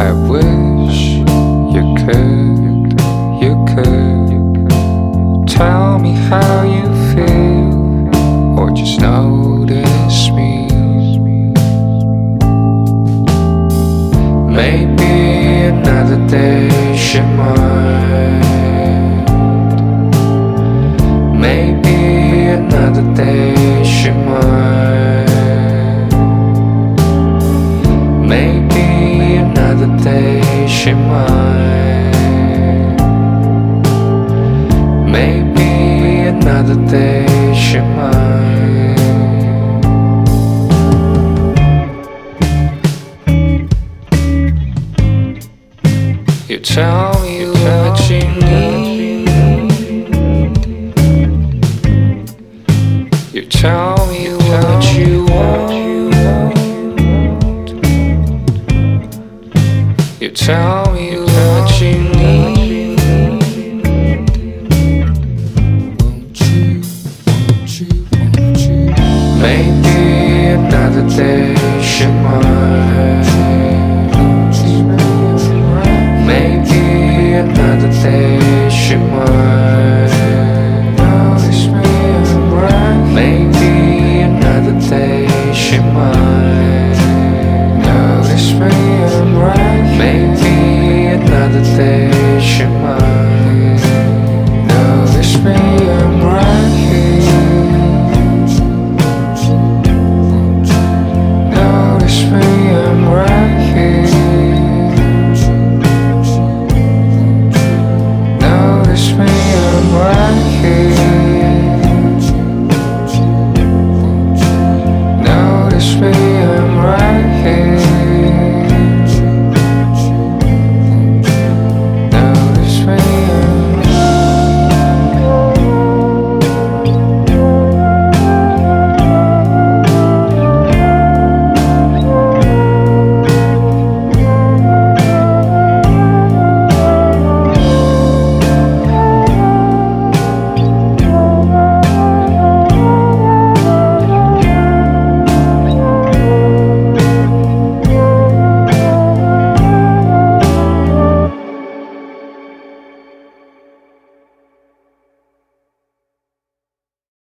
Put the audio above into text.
I wish you could tell me how you feel, or just notice me. Maybe another day she might. Maybe another day she might. Maybe another day she might. Maybe another day she might. You tell me what you need. You tell me what you want. You tell me what you need. Maybe another day she might. Maybe another day she might.